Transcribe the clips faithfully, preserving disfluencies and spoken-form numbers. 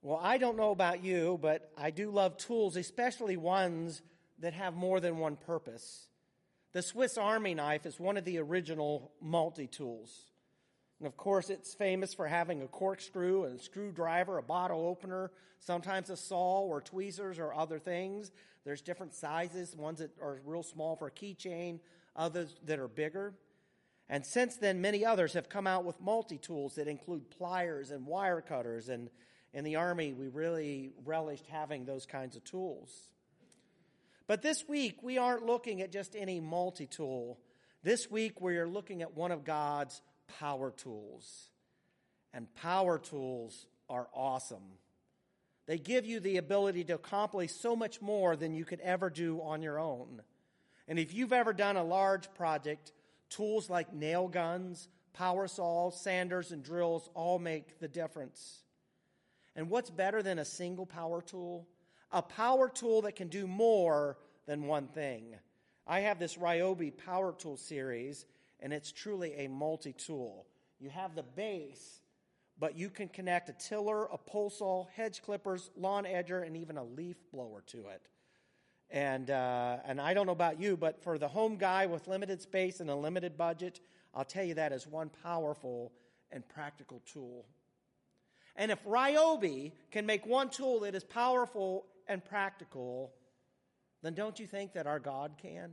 Well, I don't know about you, but I do love tools, especially ones that have more than one purpose. The Swiss Army knife is one of the original multi-tools. And of course, it's famous for having a corkscrew, and a screwdriver, a bottle opener, sometimes a saw or tweezers or other things. There's different sizes, ones that are real small for a keychain, others that are bigger. And since then, many others have come out with multi-tools that include pliers and wire cutters. And in the Army, we really relished having those kinds of tools. But this week, we aren't looking at just any multi-tool. This week, we are looking at one of God's power tools. And power tools are awesome. They give you the ability to accomplish so much more than you could ever do on your own. And if you've ever done a large project, tools like nail guns, power saws, sanders, and drills all make the difference. And what's better than a single power tool? A power tool that can do more than one thing. I have this Ryobi power tool series, and it's truly a multi-tool. You have the base, but you can connect a tiller, a pole saw, hedge clippers, lawn edger, and even a leaf blower to it. And uh, and I don't know about you, but for the home guy with limited space and a limited budget, I'll tell you that is one powerful and practical tool. And if Ryobi can make one tool that is powerful and practical, then don't you think that our God can?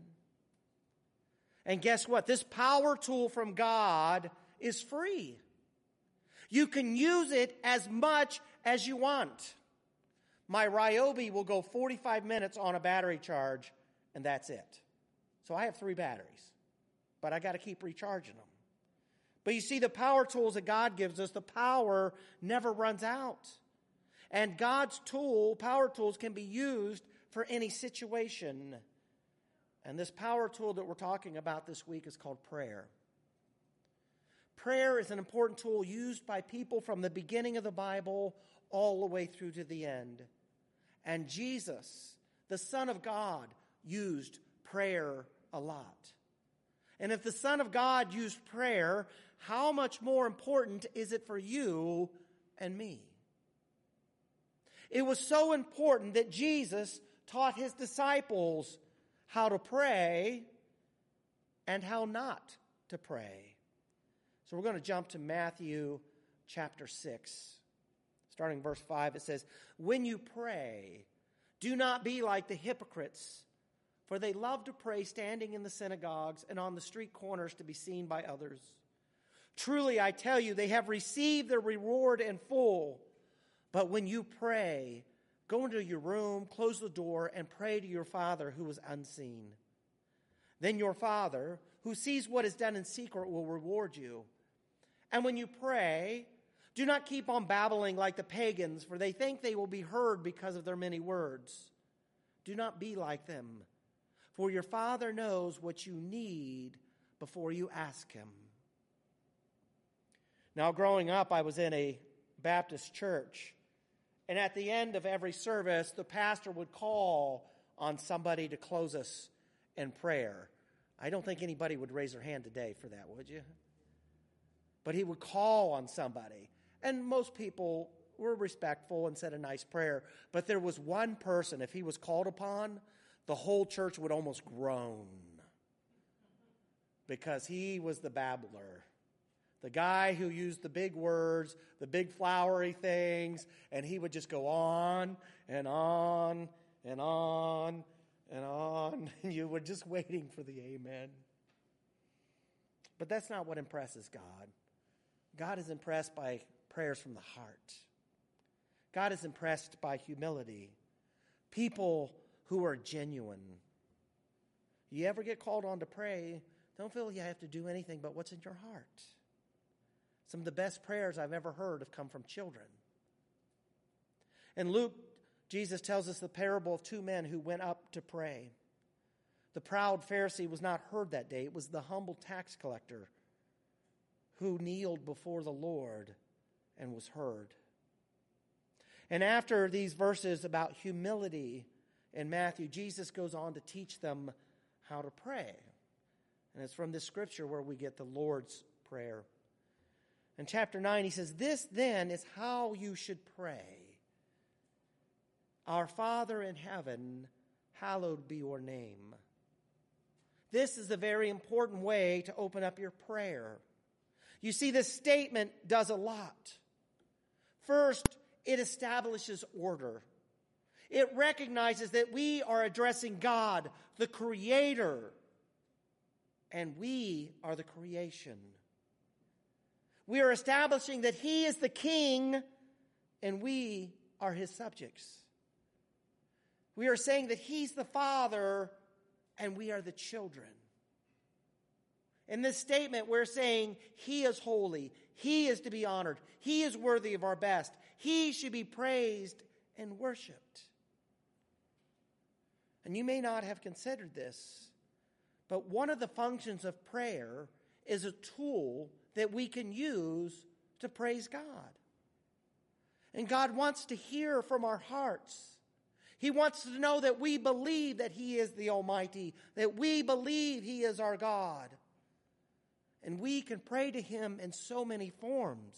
And guess what? This power tool from God is free. You can use it as much as you want. My Ryobi will go forty-five minutes on a battery charge, and that's it. So I have three batteries, but I got to keep recharging them. But you see, the power tools that God gives us, the power never runs out. And God's tool, power tools, can be used for any situation. And this power tool that we're talking about this week is called prayer. Prayer is an important tool used by people from the beginning of the Bible all the way through to the end. And Jesus, the Son of God, used prayer a lot. And if the Son of God used prayer, how much more important is it for you and me? It was so important that Jesus taught his disciples how to pray and how not to pray. So we're going to jump to Matthew chapter six. Starting verse five, it says, "When you pray, do not be like the hypocrites, for they love to pray standing in the synagogues and on the street corners to be seen by others. Truly, I tell you, they have received their reward in full. But when you pray, go into your room, close the door, and pray to your Father who is unseen. Then your Father, who sees what is done in secret, will reward you. And when you pray, do not keep on babbling like the pagans, for they think they will be heard because of their many words. Do not be like them, for your Father knows what you need before you ask him." Now, growing up, I was in a Baptist church, and at the end of every service, the pastor would call on somebody to close us in prayer. I don't think anybody would raise their hand today for that, would you? But he would call on somebody. And most people were respectful and said a nice prayer. But there was one person, if he was called upon, the whole church would almost groan. Because he was the babbler. The guy who used the big words, the big flowery things, and he would just go on and on and on and on. And you were just waiting for the amen. But that's not what impresses God. God is impressed by prayers from the heart. God is impressed by humility. People who are genuine. You ever get called on to pray, don't feel you have to do anything but what's in your heart. Some of the best prayers I've ever heard have come from children. In Luke, Jesus tells us the parable of two men who went up to pray. The proud Pharisee was not heard that day. It was the humble tax collector who kneeled before the Lord and was heard. And after these verses about humility in Matthew, Jesus goes on to teach them how to pray. And it's from this scripture where we get the Lord's Prayer. In chapter nine, he says, "This then is how you should pray. Our Father in heaven, hallowed be your name. This is a very important way to open up your prayer. You see, this statement does a lot. First, it establishes order. It recognizes that we are addressing God, the Creator, and we are the creation. We are establishing that He is the King and we are His subjects. We are saying that He's the Father and we are the children. In this statement, we're saying He is holy. He is to be honored. He is worthy of our best. He should be praised and worshiped. And you may not have considered this, but one of the functions of prayer is a tool that we can use to praise God. And God wants to hear from our hearts. He wants to know that we believe that He is the Almighty, that we believe He is our God. And we can pray to Him in so many forms.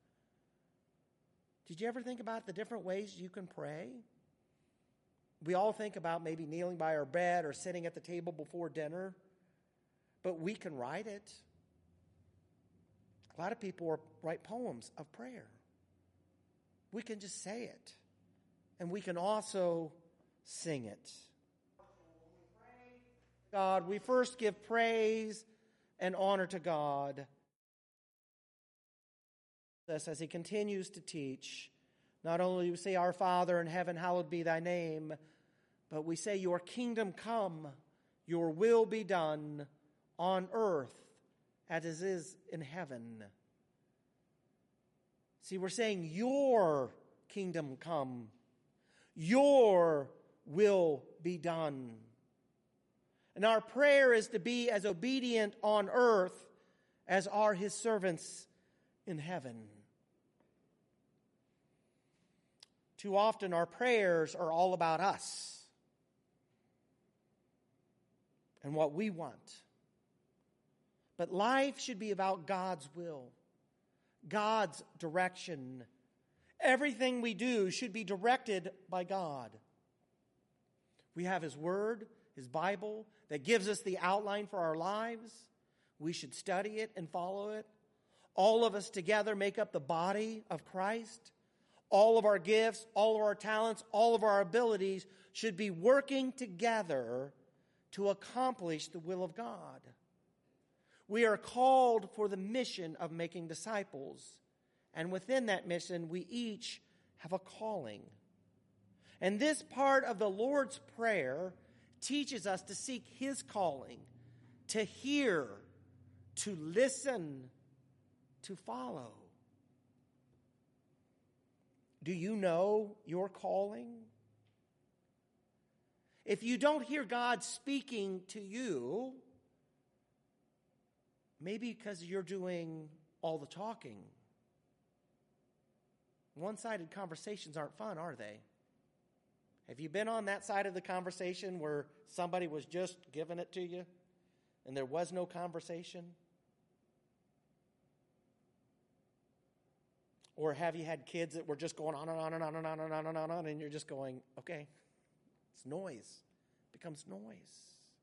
Did you ever think about the different ways you can pray? We all think about maybe kneeling by our bed or sitting at the table before dinner, but we can write it. A lot of people write poems of prayer. We can just say it, and we can also sing it. God, we first give praise and honor to God. As He continues to teach, not only do we say, Our Father in heaven, hallowed be thy name, but we say, Your kingdom come, your will be done on earth as it is in heaven. See, we're saying, Your kingdom come, your will be done. And our prayer is to be as obedient on earth as are His servants in heaven. Too often our prayers are all about us and what we want. But life should be about God's will, God's direction. Everything we do should be directed by God. We have His Word, His Bible, that gives us the outline for our lives. We should study it and follow it. All of us together make up the body of Christ. All of our gifts, all of our talents, all of our abilities should be working together to accomplish the will of God. We are called for the mission of making disciples. And within that mission, we each have a calling. And this part of the Lord's Prayer teaches us to seek His calling, to hear, to listen, to follow. Do you know your calling? If you don't hear God speaking to you, maybe because you're doing all the talking. One-sided conversations aren't fun, are they? Have you been on that side of the conversation where somebody was just giving it to you and there was no conversation? Or have you had kids that were just going on and on and on and on and on and on and on, and you're just going, okay, it's noise. It becomes noise.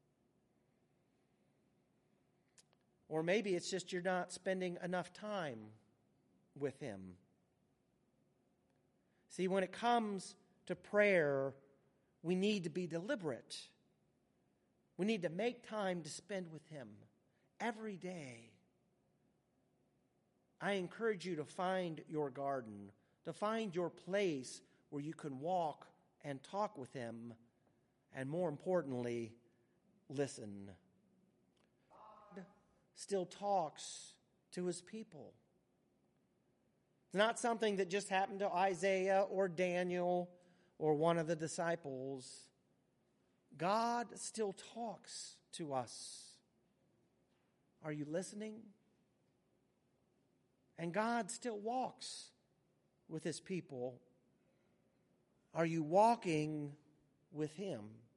Or maybe it's just you're not spending enough time with Him. See, when it comes to prayer, we need to be deliberate. We need to make time to spend with Him every day. I encourage you to find your garden, to find your place where you can walk and talk with Him, and more importantly, listen. God still talks to His people. It's not something that just happened to Isaiah or Daniel or one of the disciples. God still talks to us. Are you listening? And God still walks with His people. Are you walking with Him?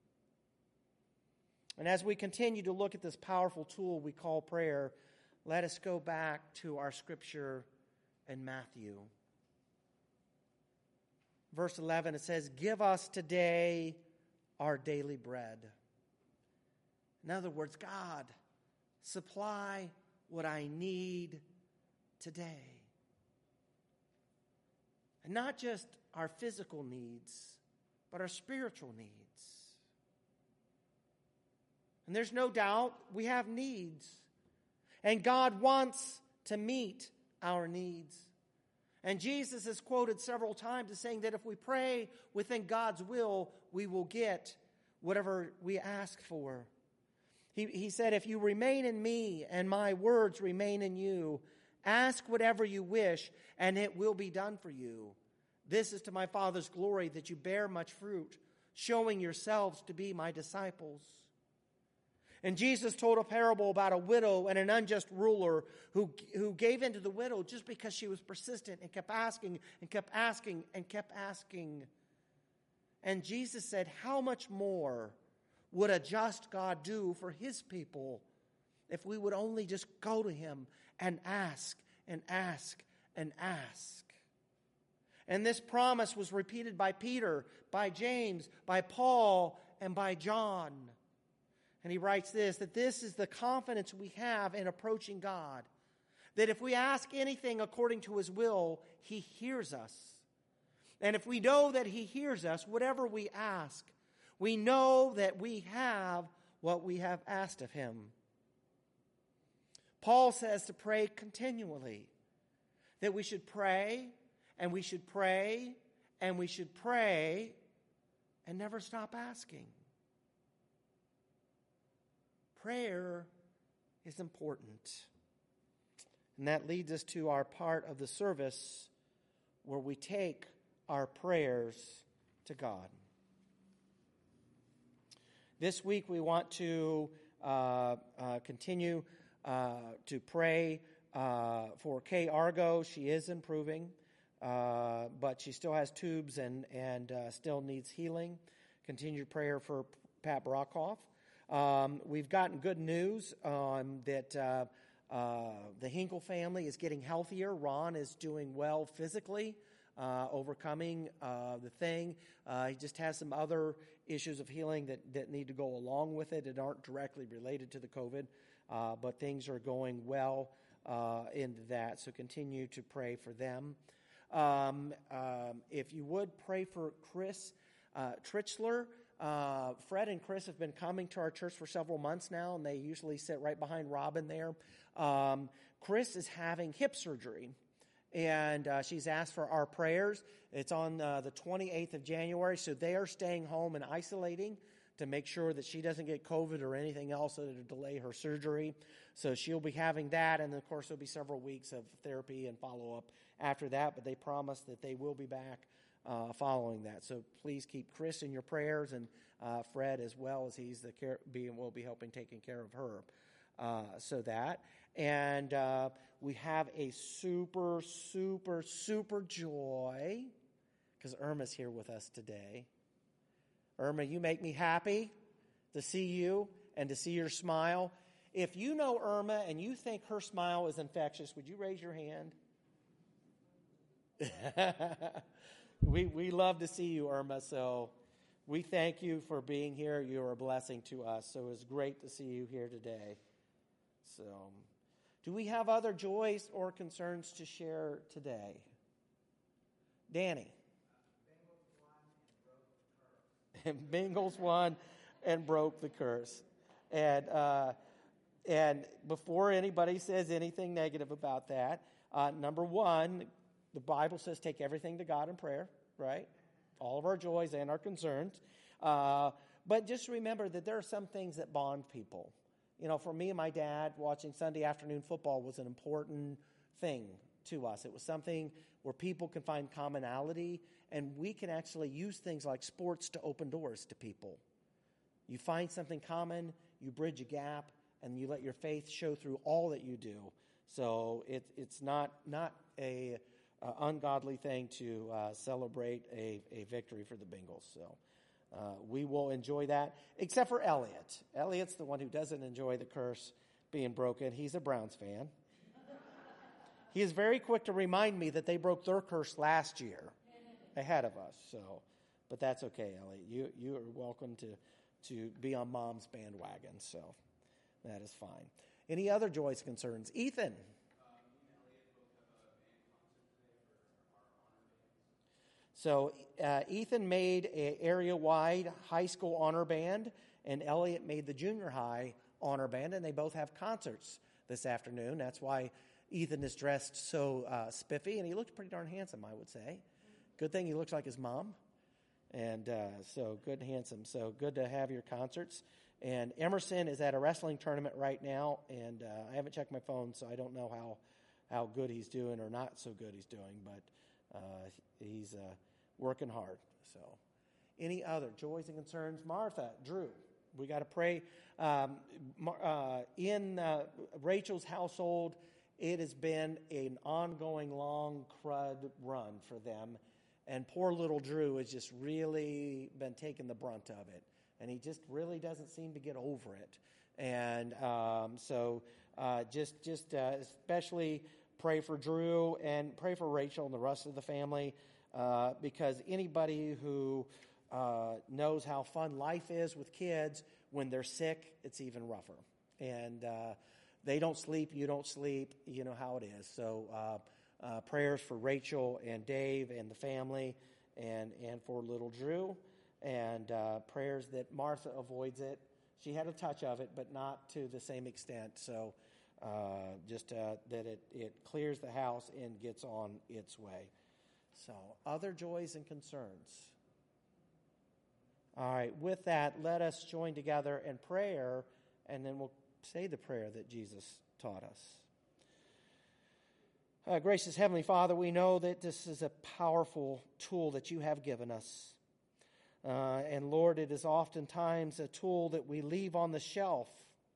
And as we continue to look at this powerful tool we call prayer, let us go back to our scripture in Matthew. verse eleven, it says, give us today our daily bread. In other words, God, supply what I need today. And not just our physical needs, but our spiritual needs. And there's no doubt we have needs. And God wants to meet our needs. And Jesus is quoted several times as saying that if we pray within God's will, we will get whatever we ask for. He, he said, if you remain in me and my words remain in you, ask whatever you wish and it will be done for you. This is to my Father's glory that you bear much fruit, showing yourselves to be my disciples. And Jesus told a parable about a widow and an unjust ruler who, who gave in to the widow just because she was persistent and kept asking and kept asking and kept asking. And Jesus said, how much more would a just God do for his people if we would only just go to him and ask and ask and ask? And this promise was repeated by Peter, by James, by Paul, and by John. And he writes this, that this is the confidence we have in approaching God. That if we ask anything according to his will, he hears us. And if we know that he hears us, whatever we ask, we know that we have what we have asked of him. Paul says to pray continually. That we should pray, and we should pray, and we should pray, and never stop asking. Prayer is important. And that leads us to our part of the service where we take our prayers to God. This week we want to uh, uh, continue uh, to pray uh, for Kay Argo. She is improving, uh, but she still has tubes and, and uh, still needs healing. Continued prayer for Pat Brockhoff. Um, we've gotten good news um, that uh, uh, the Hinkle family is getting healthier. Ron is doing well physically, uh, overcoming uh, the thing. Uh, he just has some other issues of healing that, that need to go along with it that aren't directly related to the COVID, uh, but things are going well uh, into that. So continue to pray for them. Um, um, if you would, pray for Chris uh, Trichler. Uh, Fred and Chris have been coming to our church for several months now, and they usually sit right behind Robin there. Um, Chris is having hip surgery, and uh, she's asked for our prayers. It's on uh, the twenty-eighth of January, so they are staying home and isolating to make sure that she doesn't get COVID or anything else that would delay her surgery. So she'll be having that, and then, of course, there'll be several weeks of therapy and follow-up after that, but they promise that they will be back Uh, following that. So please keep Chris in your prayers, and uh, Fred as well, as he's the care, being will be helping taking care of her. Uh, so that, and uh, we have a super, super, super joy because Irma's here with us today. Irma, you make me happy to see you and to see your smile. If you know Irma and you think her smile is infectious, would you raise your hand? We we love to see you, Irma, so we thank you for being here. You are a blessing to us, so it's great to see you here today. So, do we have other joys or concerns to share today? Danny. And Bengals won and broke the curse. And, uh, and before anybody says anything negative about that, uh, number one, the Bible says take everything to God in prayer, right? All of our joys and our concerns. Uh, but just remember that there are some things that bond people. You know, for me and my dad, watching Sunday afternoon football was an important thing to us. It was something where people can find commonality, and we can actually use things like sports to open doors to people. You find something common, you bridge a gap, and you let your faith show through all that you do. So it, it's not, not a... Uh, ungodly thing to uh, celebrate a, a victory for the Bengals. So uh, we will enjoy that, except for Elliot. Elliot's the one who doesn't enjoy the curse being broken. He's a Browns fan. He is very quick to remind me that they broke their curse last year. ahead of us. So, but that's okay, Elliot. You you are welcome to to be on Mom's bandwagon. So that is fine. Any other joys, concerns? Ethan. So uh, Ethan made an area-wide high school honor band, and Elliot made the junior high honor band, and they both have concerts this afternoon. That's why Ethan is dressed so uh, spiffy, and he looks pretty darn handsome, I would say. Good thing he looks like his mom, and uh, so good and handsome. So good to have your concerts. And Emerson is at a wrestling tournament right now, and uh, I haven't checked my phone, so I don't know how, how good he's doing or not so good he's doing, but uh, he's uh, working hard. So any other joys and concerns? Martha, Drew, we got to pray. Um, uh, in uh, Rachel's household, it has been an ongoing long crud run for them, and poor little Drew has just really been taking the brunt of it. And he just really doesn't seem to get over it. And um, so uh, just just uh, especially pray for Drew and pray for Rachel and the rest of the family, uh, because anybody who uh, knows how fun life is with kids, when they're sick, it's even rougher. And uh, they don't sleep, you don't sleep, you know how it is. So uh, uh, prayers for Rachel and Dave and the family, and, and for little Drew. And uh, prayers that Martha avoids it. She had a touch of it, but not to the same extent. So uh, just uh, that it, it clears the house and gets on its way. So other joys and concerns. All right, with that, let us join together in prayer, and then we'll say the prayer that Jesus taught us. Uh, gracious Heavenly Father, we know that this is a powerful tool that you have given us. Uh, and Lord, it is oftentimes a tool that we leave on the shelf.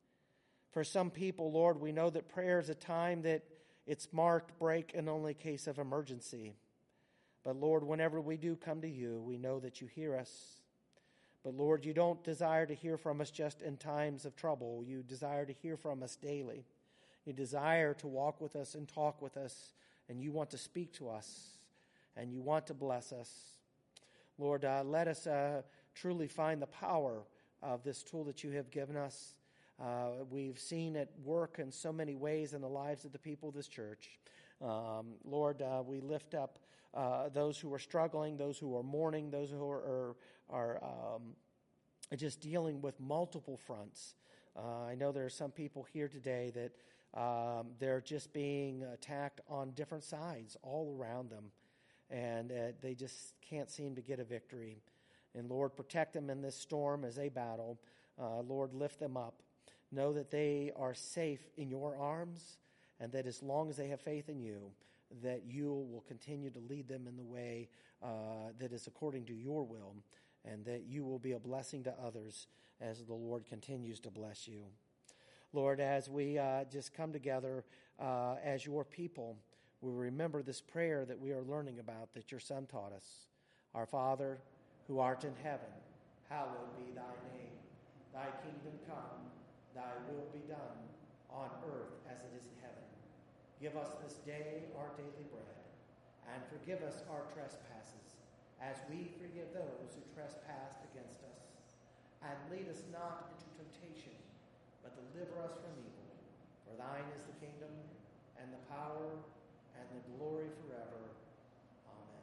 For some people, Lord, we know that prayer is a time that it's marked break and only case of emergency. But Lord, whenever we do come to you, we know that you hear us. But Lord, you don't desire to hear from us just in times of trouble. You desire to hear from us daily. You desire to walk with us and talk with us, and you want to speak to us, and you want to bless us. Lord, uh, let us uh, truly find the power of this tool that you have given us. Uh, we've seen it work in so many ways in the lives of the people of this church. Um, Lord, uh, we lift up uh, those who are struggling, those who are mourning, those who are, are, are um, just dealing with multiple fronts. Uh, I know there are some people here today that um, they're just being attacked on different sides all around them. And uh, they just can't seem to get a victory. And Lord, protect them in this storm as they battle. Uh, Lord, lift them up. Know that they are safe in your arms, and that as long as they have faith in you, that you will continue to lead them in the way uh, that is according to your will, and that you will be a blessing to others as the Lord continues to bless you. Lord, as we uh, just come together uh, as your people, we remember this prayer that we are learning about that your Son taught us. Our Father, who art in heaven, hallowed be thy name. Thy kingdom come, thy will be done, on earth as it is in heaven. Give us this day our daily bread, and forgive us our trespasses, as we forgive those who trespass against us. And lead us not into temptation, but deliver us from evil. For thine is the kingdom, and the power, and the glory forever. Amen.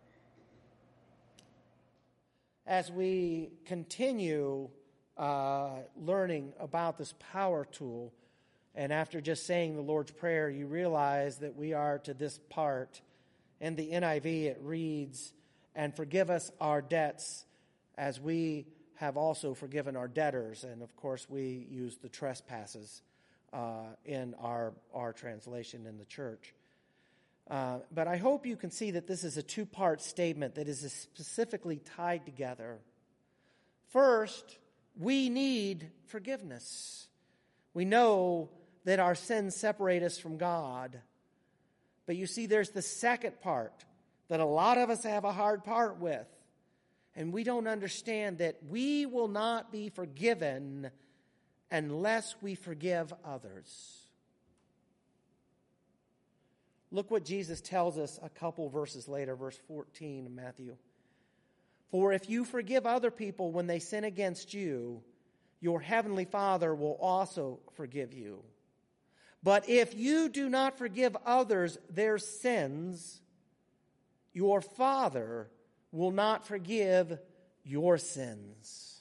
As we continue uh, learning about this power tool, and after just saying the Lord's Prayer, you realize that we are to this part. In the N I V, it reads, "And forgive us our debts as we have also forgiven our debtors." And of course, we use the trespasses uh, in our, our translation in the church. Uh, but I hope you can see that this is a two-part statement that is specifically tied together. First, we need forgiveness. We know that our sins separate us from God. But you see, there's the second part that a lot of us have a hard part with. And we don't understand that we will not be forgiven unless we forgive others. Look what Jesus tells us a couple verses later, verse fourteen of Matthew. For if you forgive other people when they sin against you, your heavenly Father will also forgive you. But if you do not forgive others their sins, your Father will not forgive your sins.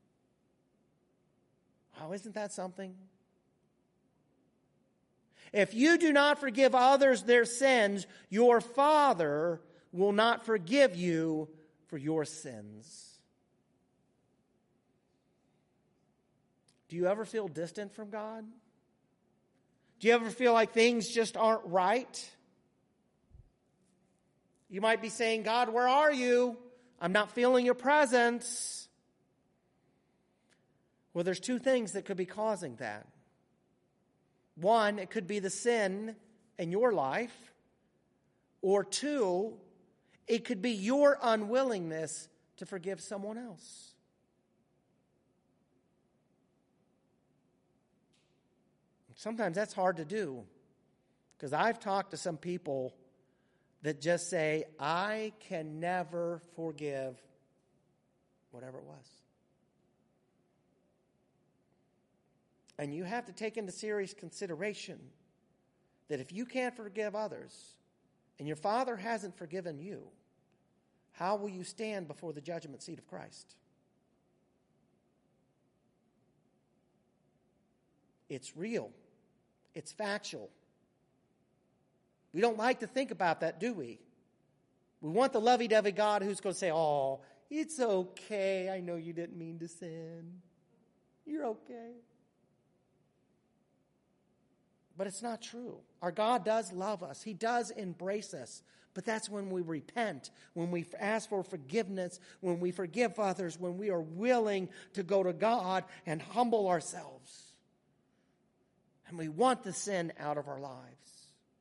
Oh, isn't that something? If you do not forgive others their sins, your Father will not forgive you for your sins. Do you ever feel distant from God? Do you ever feel like things just aren't right? You might be saying, God, where are you? I'm not feeling your presence. Well, there's two things that could be causing that. One, it could be the sin in your life. Or two, it could be your unwillingness to forgive someone else. Sometimes that's hard to do, because I've talked to some people that just say, I can never forgive whatever it was. And you have to take into serious consideration that if you can't forgive others and your Father hasn't forgiven you, how will you stand before the judgment seat of Christ? It's real. It's factual. We don't like to think about that, do we? We want the lovey-dovey God who's going to say, oh, it's okay. I know you didn't mean to sin. You're okay. But it's not true. Our God does love us. He does embrace us. But that's when we repent, when we ask for forgiveness, when we forgive others, when we are willing to go to God and humble ourselves. And we want the sin out of our lives.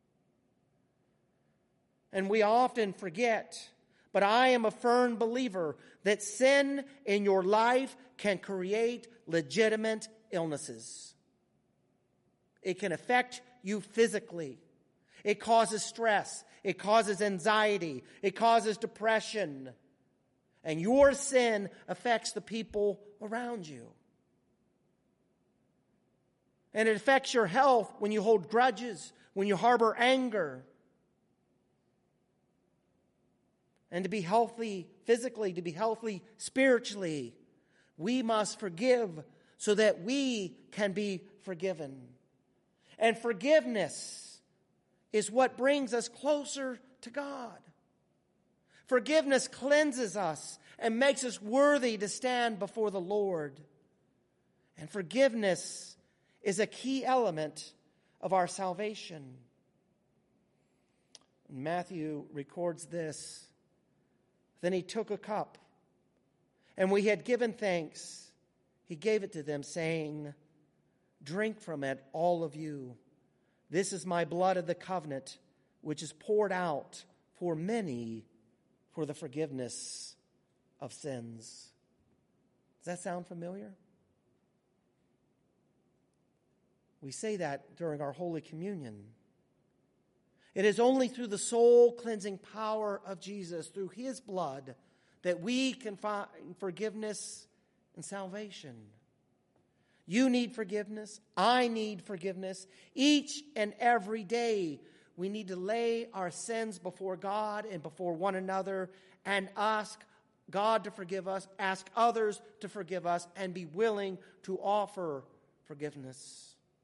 And we often forget, but I am a firm believer that sin in your life can create legitimate illnesses. It can affect you physically. It causes stress. It causes anxiety. It causes depression. And your sin affects the people around you. And it affects your health when you hold grudges, when you harbor anger. And to be healthy physically, to be healthy spiritually, we must forgive so that we can be forgiven. And forgiveness is what brings us closer to God. Forgiveness cleanses us and makes us worthy to stand before the Lord. And forgiveness is a key element of our salvation. Matthew records this. Then he took a cup, and when he had given thanks, he gave it to them, saying, drink from it, all of you. This is my blood of the covenant, which is poured out for many for the forgiveness of sins. Does that sound familiar? We say that during our Holy Communion. It is only through the soul-cleansing power of Jesus, through his blood, that we can find forgiveness and salvation. You need forgiveness. I need forgiveness. Each and every day, we need to lay our sins before God and before one another and ask God to forgive us, ask others to forgive us, and be willing to offer forgiveness.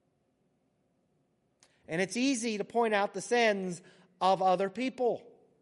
And it's easy to point out the sins of other people.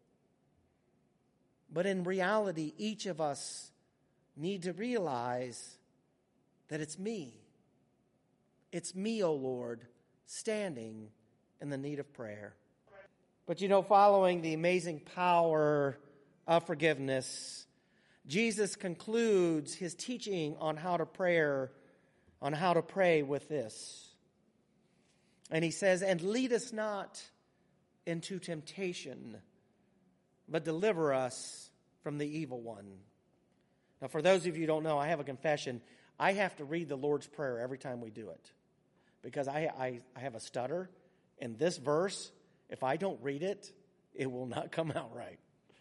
But in reality, each of us need to realize that it's me. It's me, O Lord, standing in the need of prayer. But you know, following the amazing power of forgiveness, Jesus concludes his teaching on how to pray, on how to pray with this. And he says, and lead us not into temptation, but deliver us from the evil one. Now, for those of you who don't know, I have a confession. I have to read the Lord's Prayer every time we do it, because I, I, I have a stutter, and this verse If I don't read it, it will not come out right.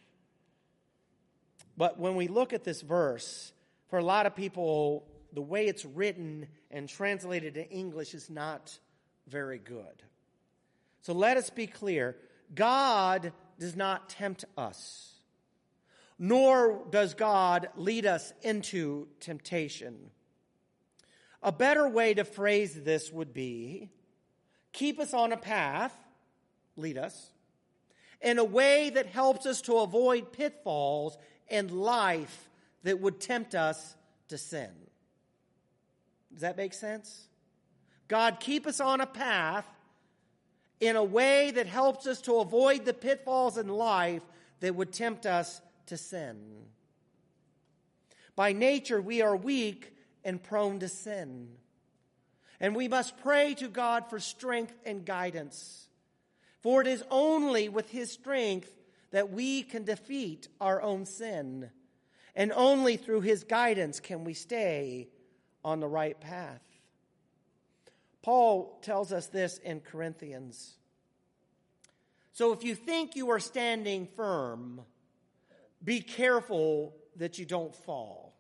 But when we look at this verse, for a lot of people, the way it's written and translated to English is not very good. So let us be clear. God does not tempt us, nor does God lead us into temptation. A better way to phrase this would be, keep us on a path, lead us, in a way that helps us to avoid pitfalls in life that would tempt us to sin. Does that make sense? God, keep us on a path in a way that helps us to avoid the pitfalls in life that would tempt us to sin. By nature, we are weak and prone to sin. And we must pray to God for strength and guidance. For it is only with His strength that we can defeat our own sin. And only through His guidance can we stay on the right path. Paul tells us this in Corinthians. So if you think you are standing firm, be careful that you don't fall.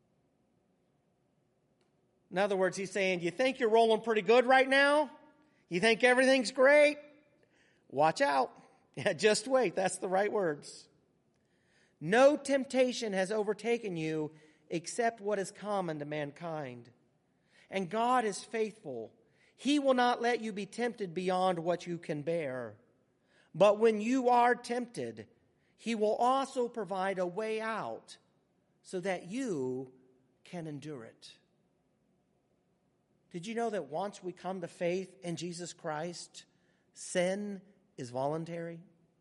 In other words, he's saying, you think you're rolling pretty good right now? You think everything's great? Watch out. Yeah, just wait. That's the right words. No temptation has overtaken you except what is common to mankind. And God is faithful. He will not let you be tempted beyond what you can bear. But when you are tempted, He will also provide a way out so that you can endure it. Did you know that once we come to faith in Jesus Christ, sin is voluntary?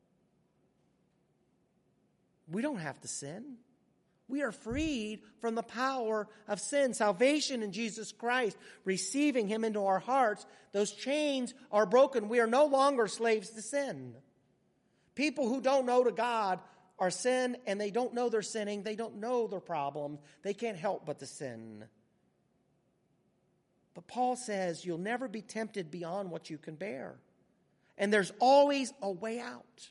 We don't have to sin. We are freed from the power of sin. Salvation in Jesus Christ, receiving Him into our hearts, those chains are broken. We are no longer slaves to sin. People who don't know to God are sin, and they don't know they're sinning. They don't know their problem. They can't help but to sin. But Paul says you'll never be tempted beyond what you can bear. And there's always a way out.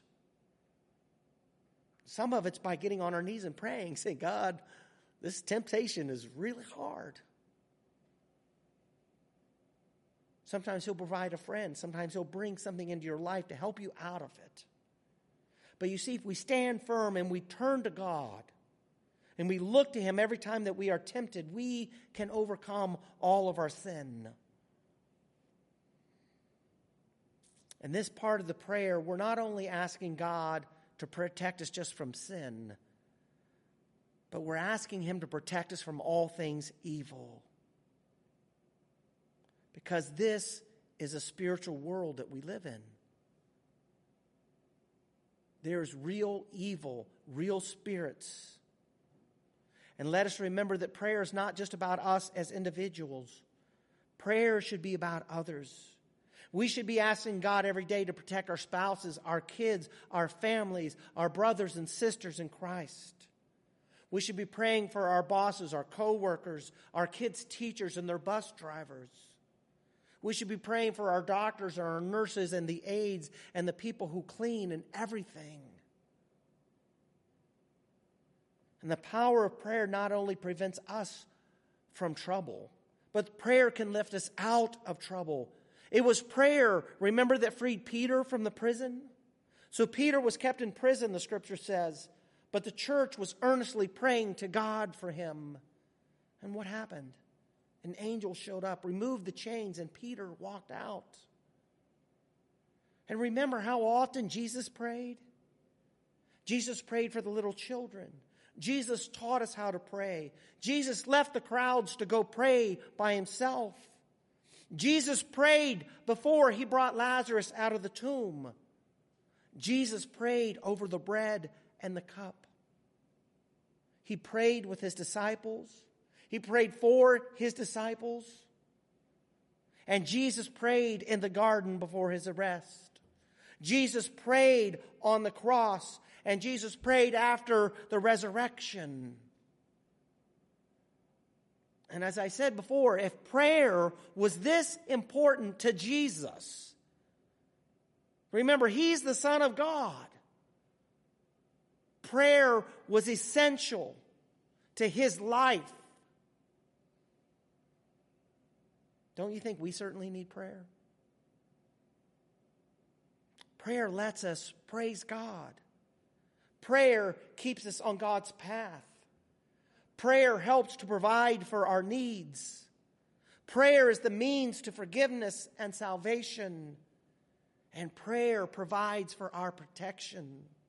Some of it's by getting on our knees and praying, saying, God, this temptation is really hard. Sometimes He'll provide a friend. Sometimes He'll bring something into your life to help you out of it. But you see, if we stand firm and we turn to God and we look to Him every time that we are tempted, we can overcome all of our sin. In this part of the prayer, we're not only asking God to protect us just from sin, but we're asking Him to protect us from all things evil. Because this is a spiritual world that we live in. There's real evil, real spirits. And let us remember that prayer is not just about us as individuals. Prayer should be about others. We should be asking God every day to protect our spouses, our kids, our families, our brothers and sisters in Christ. We should be praying for our bosses, our co-workers, our kids' teachers, and their bus drivers. We should be praying for our doctors, our nurses, and the aides, and the people who clean and everything. And the power of prayer not only prevents us from trouble, but prayer can lift us out of trouble. It was prayer, remember, that freed Peter from the prison? So Peter was kept in prison, the scripture says, but the church was earnestly praying to God for him. And what happened? An angel showed up, removed the chains, and Peter walked out. And remember how often Jesus prayed? Jesus prayed for the little children. Jesus taught us how to pray. Jesus left the crowds to go pray by Himself. Jesus prayed before He brought Lazarus out of the tomb. Jesus prayed over the bread and the cup. He prayed with His disciples. He prayed for His disciples. And Jesus prayed in the garden before His arrest. Jesus prayed on the cross. And Jesus prayed after the resurrection. And as I said before, if prayer was this important to Jesus, Remember, he's the Son of God. Prayer was essential to his life. Don't you think we certainly need prayer? Prayer lets us praise God. Prayer keeps us on God's path. Prayer helps to provide for our needs. Prayer is the means to forgiveness and salvation. And prayer provides for our protection.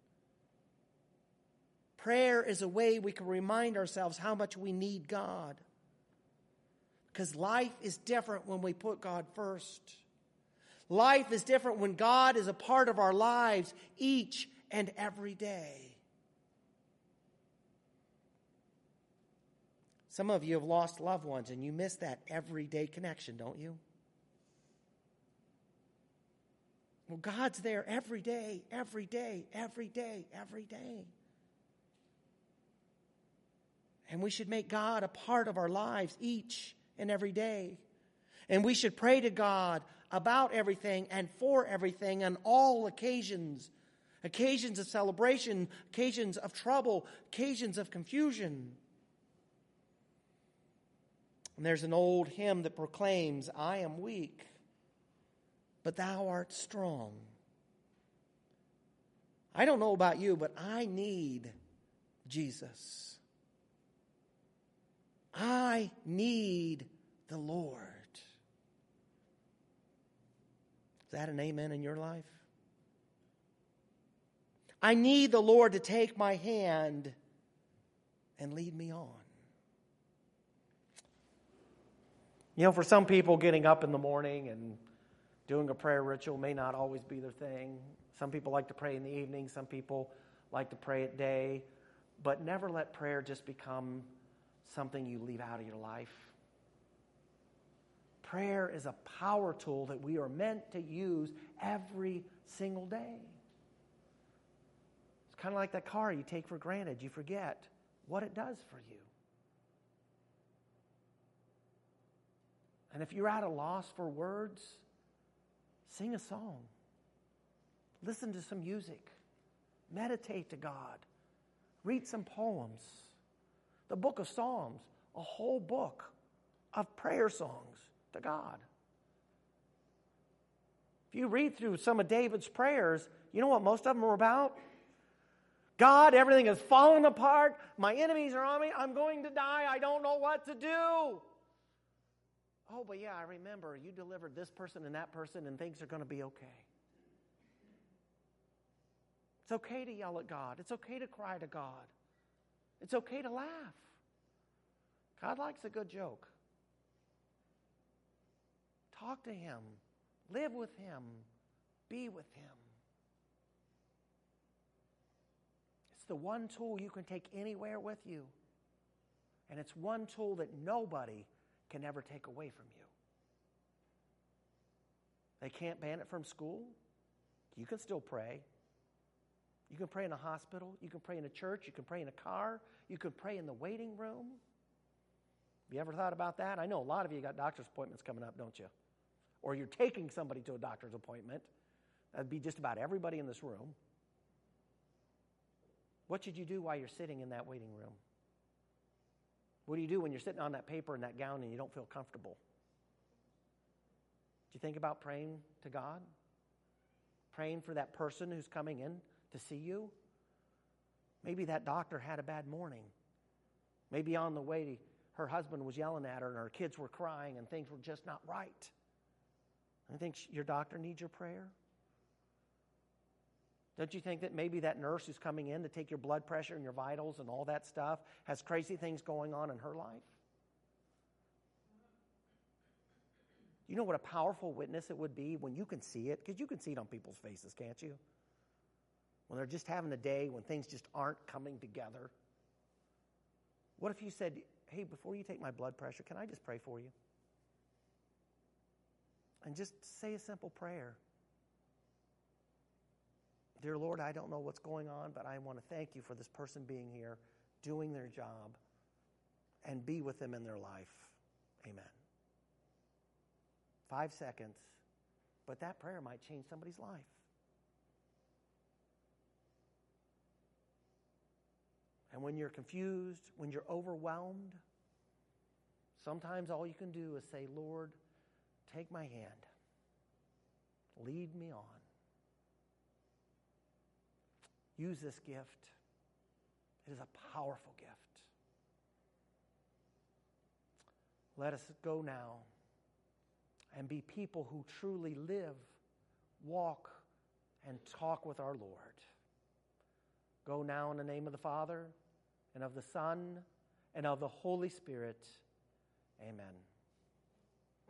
Prayer is a way we can remind ourselves how much we need God. Because life is different when we put God first. Life is different when God is a part of our lives each and every day. Some of you have lost loved ones and you miss that everyday connection, don't you? Well, God's there every day, every day, every day, every day. And we should make God a part of our lives each and every day. And we should pray to God about everything and for everything on all occasions. Occasions of celebration, occasions of trouble, occasions of confusion. And there's an old hymn that proclaims, I am weak, but thou art strong. I don't know about you, but I need Jesus. I need the Lord. Is that an amen in your life? I need the Lord to take my hand and lead me on. You know, for some people, getting up in the morning and doing a prayer ritual may not always be their thing. Some people like to pray in the evening. Some people like to pray at day. But never let prayer just become something you leave out of your life. Prayer is a power tool that we are meant to use every single day. It's kind of like that car you take for granted. You forget what it does for you. And if you're at a loss for words, sing a song. Listen to some music. Meditate to God. Read some poems. The book of Psalms, a whole book of prayer songs to God. If you read through some of David's prayers, you know what most of them are about? God, everything is falling apart. My enemies are on me. I'm going to die. I don't know what to do. Oh, but yeah, I remember you delivered this person and that person and things are going to be okay. It's okay to yell at God. It's okay to cry to God. It's okay to laugh. God likes a good joke. Talk to Him. Live with Him. Be with Him. It's the one tool you can take anywhere with you. And it's one tool that nobody can ever take away from you. They can't ban it from school. You can still pray. You can pray in a hospital. You can pray in a church. You can pray in a car. You can pray in the waiting room. Have you ever thought about that? I know a lot of you got doctor's appointments coming up, don't you? Or you're taking somebody to a doctor's appointment. That'd be just about everybody in this room. What should you do while you're sitting in that waiting room? What do you do when you're sitting on that paper and that gown and you don't feel comfortable? Do you think about praying to God? Praying for that person who's coming in to see you? Maybe that doctor had a bad morning. Maybe on the way, her husband was yelling at her and her kids were crying and things were just not right. I think your doctor needs your prayer. Don't you think that maybe that nurse who's coming in to take your blood pressure and your vitals and all that stuff has crazy things going on in her life? You know what a powerful witness it would be when you can see it? Because you can see it on people's faces, can't you? When they're just having a day, when things just aren't coming together. What if you said, hey, before you take my blood pressure, can I just pray for you? And just say a simple prayer. Dear Lord, I don't know what's going on, but I want to thank you for this person being here, doing their job, and be with them in their life. Amen. Five seconds, but that prayer might change somebody's life. And when you're confused, when you're overwhelmed, sometimes all you can do is say, Lord, take my hand. Lead me on. Use this gift. It is a powerful gift. Let us go now and be people who truly live, walk, and talk with our Lord. Go now in the name of the Father, and of the Son, and of the Holy Spirit. Amen.